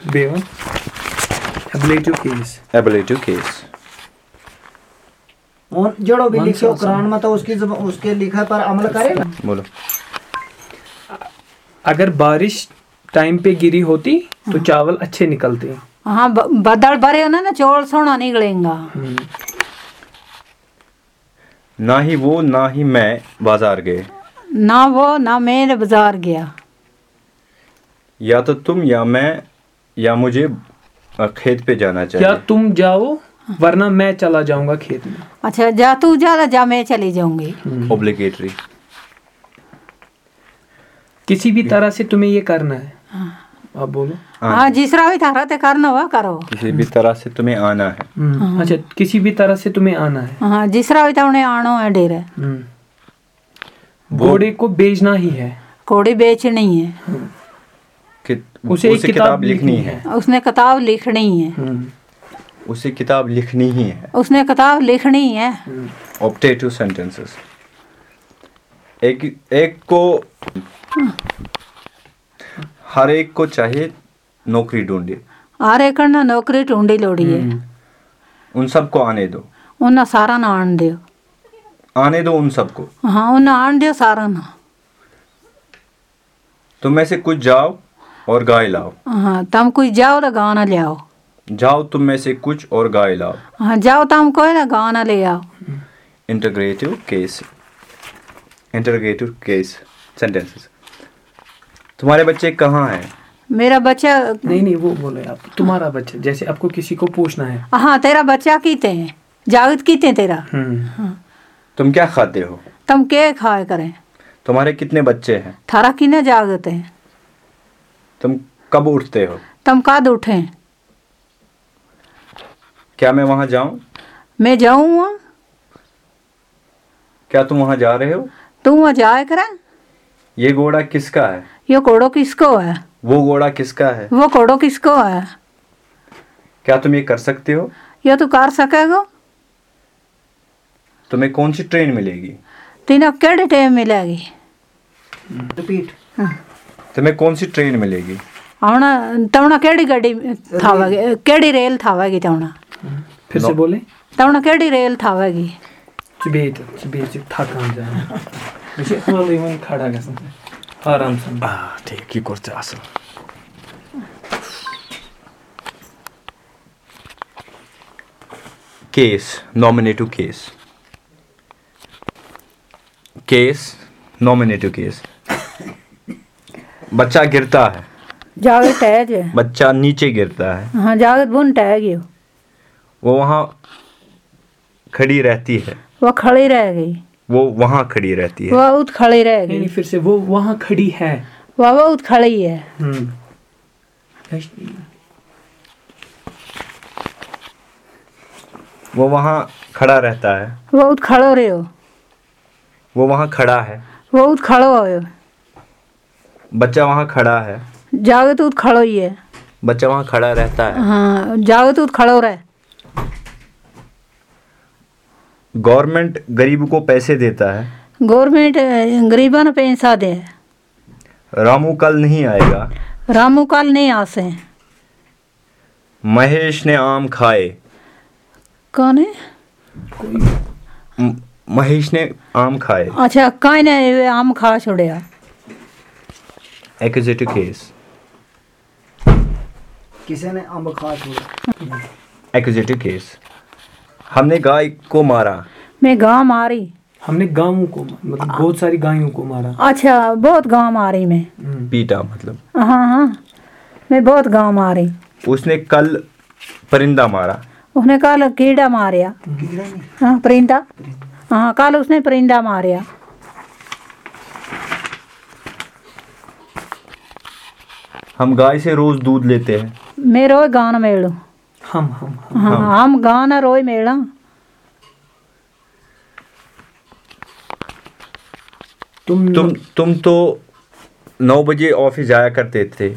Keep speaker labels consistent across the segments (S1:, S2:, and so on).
S1: B1 ablative case.
S2: Ablative case.
S3: और जड़ो भी लिखे कुरान में तो उसके लिखा पर अमल करे ना।
S2: बोलो।
S1: अगर बारिश टाइम पे गिरी होती तो चावल अच्छे निकलते हैं।
S4: हाँ बादल भरे हो ना चौल सोना निकलेगा।
S2: ना ही वो ना ही मैं बाजार गए।
S4: ना वो ना मैं बाजार गया।
S2: या तो तुम या मैं या मुझे खेत पे जाना चाहिए।
S1: या तुम जाओ वरना मैं चला जाऊंगा खेत में।
S4: अच्छा जा तू जा मैं चली जाऊंगी।
S2: Obligatory.
S1: किसी भी तरह से तुम्हें ये करना है। आप बोलो।
S4: हाँ जिस तरह भी तरह ते करना हुआ करो।
S2: किसी भी तरह से तुम्हें आना है।
S1: अच्छा किसी भी तरह से तुम्हें आना है।
S4: हाँ जिस तरह भी उन्हें आना है डेरे।
S1: घोड़े को बेचना ही है।
S4: घोड़ी बेचनी है।
S1: उसे किताब लिखनी है।
S4: उसने किताब लिखनी है।
S2: उसे किताब लिखनी ही है।
S4: उसने किताब लिखनी है।
S2: Optative sentences. एक को हर एक को चाहिए नौकरी ढूंढे।
S4: हर एक ने नौकरी ढूंढी लोड़ी है।
S2: उन सबको आने दो।
S4: उन्हें सारा ना आन दियो।
S2: आने दो उन सबको।
S4: हाँ उन्हें आन दियो सारा ना।
S2: तुम में से कुछ जाओ और गाय लाओ।
S4: हाँ तुम कुछ जाओ तो गाना ले आओ।
S2: जाओ तुम में से कुछ और गाय लाओ।
S4: हाँ जाओ तुम कोई ना गाना ले आओ।
S2: Interrogative case. Interrogative case sentences. तुम्हारे बच्चे कहाँ हैं?
S4: मेरा बच्चा
S1: नहीं वो बोले आप तुम्हारा बच्चा जैसे आपको किसी को पूछना है।
S4: हाँ तेरा बच्चा कीते हैं जागत कीते तेरा। हाँ।
S2: तुम क्या खाते हो?
S4: तुम क्या खाए करें?
S2: तुम्हारे कितने बच्चे हैं?
S4: थारा किने जागत है?
S2: तुम कब उठते हो?
S4: तुम कब उठे?
S2: क्या मैं वहाँ जाऊँ?
S4: मैं जाऊँ वहाँ?
S2: क्या तुम वहाँ जा रहे हो?
S4: तुम वहाँ जाए करें?
S2: ये घोड़ा किसका है?
S4: ये घोड़ो किसको है?
S2: वो घोड़ा किसका है?
S4: वो घोड़ो किसको है?
S2: क्या तुम ये कर सकते हो?
S4: ये तो कर सकेगा।
S2: तुम्हें कौन सी ट्रेन मिलेगी?
S4: तीनों केड़े टाइम मिलेगी?
S3: रिपीट।
S2: तुम्हें कौन सी ट्रेन मिलेगी?
S4: आना तवना केड़ी गाड़ी थावेगी केड़ी रेल थावेगी तवना?
S1: फिर से बोले।
S4: तवना केड़ी रेल थावेगी?
S1: चुबेत थकान जाए। मुझे वाले वहीं खड़ा गया आराम से।
S2: ठीक ही करते असल। Case nominative case. Case nominative case. बच्चा गिरता है।
S4: जागत टहज है।
S2: बच्चा नीचे गिरता है।
S4: हाँ जागत बुन टह गयो।
S2: वो वहाँ खड़ी रहती है।
S4: वो खड़ी रह गई।
S2: वो वहाँ खड़ी रहती है।
S4: वो उत खड़ी रह गई।
S1: नहीं फिर से वो वहाँ खड़ी है।
S4: वो उत खड़ी है।
S2: वो वहाँ खड़ा रहता है।
S4: वो उत खड़ो रहे हो।
S2: वो वहाँ खड़ा है।
S4: वो उत खड़ो हो।
S2: बच्चा वहाँ खड़ा है।
S4: जागत उत खड़ो ही है।
S2: बच्चा वहाँ खड़ा रहता है।
S4: हाँ जागत उत खड़ो रहे।
S2: गवर्नमेंट गरीब को पैसे देता है।
S4: गवर्नमेंट गरीबों ने पैसा दे।
S2: रामू कल नहीं आएगा।
S4: रामू कल नहीं आसे।
S2: महेश ने आम खाए।
S4: कौन है?
S2: महेश ने आम खाए।
S4: अच्छा काई ने आम खा छोड़िया।
S2: Accusative case.
S3: किसी ने आम खा छोड़ा।
S2: Accusative case. हमने गाय को मारा।
S4: मैं गांव मारी।
S1: हमने गायों को मतलब बहुत सारी गायों को मारा।
S4: अच्छा बहुत गांव मारी मैं।
S2: पीटा मतलब।
S4: हाँ हाँ मैं बहुत गांव मारी।
S2: उसने कल परिंदा मारा।
S4: उसने कल कीड़ा मारिया। हाँ परिंदा। हाँ कल उसने परिंदा मारिया।
S2: हम गाय से रोज दूध लेते हैं।
S4: मैं रोज गाना मेलू। हम गाना रोज मेला।
S2: तुम तो 9 बजे ऑफिस जाया करते थे।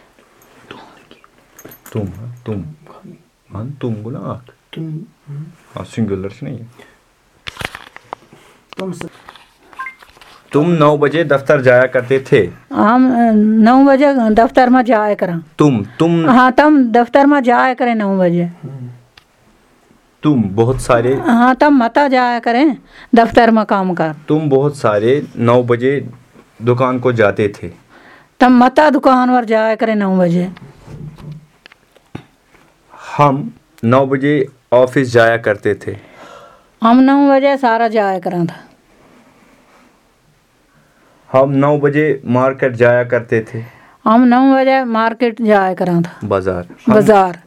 S2: तुम बोला आप। हाँ सिंगुलर से नहीं है। तुम 9 बजे दफ्तर जाया करते थे।
S4: हम 9 बजे दफ्तर में जाया करें।
S2: तुम
S4: हाँ तुम दफ्तर में जाया करें 9 बजे।
S2: तुम बहुत सारे
S4: हाँ तुम मता जाया करें दफ्तर में काम कर।
S2: तुम बहुत सारे 9 बजे दुकान को जाते थे।
S4: तुम मता दुकान पर जाया करें 9 बजे।
S2: हम 9 बजे ऑफिस जाया करते थे।
S4: हम 9 बजे सारा जाया करें था।
S2: हम 9 बजे मार्केट जाया करते थे।
S4: हम 9 बजे मार्केट जाया करें था।
S2: बाजार
S4: बाजार।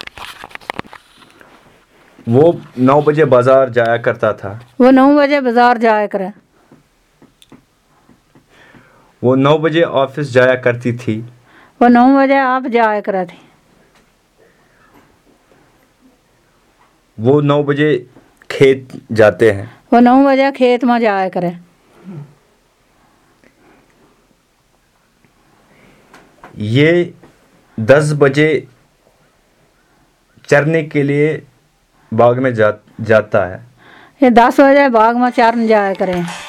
S2: वो 9 बजे बाजार जाया करता था।
S4: वो 9 बजे बाजार जाया करे।
S2: वो 9 बजे ऑफिस जाया करती थी।
S4: वो 9 बजे आप जाया करे थी।
S2: वो 9 बजे खेत जाते हैं।
S4: वो 9 बजे खेत में जाया करे।
S2: ये 10 बजे चरने के लिए बाग में जाता है।
S4: ये 10 बजे बाग में चरन जाया करें।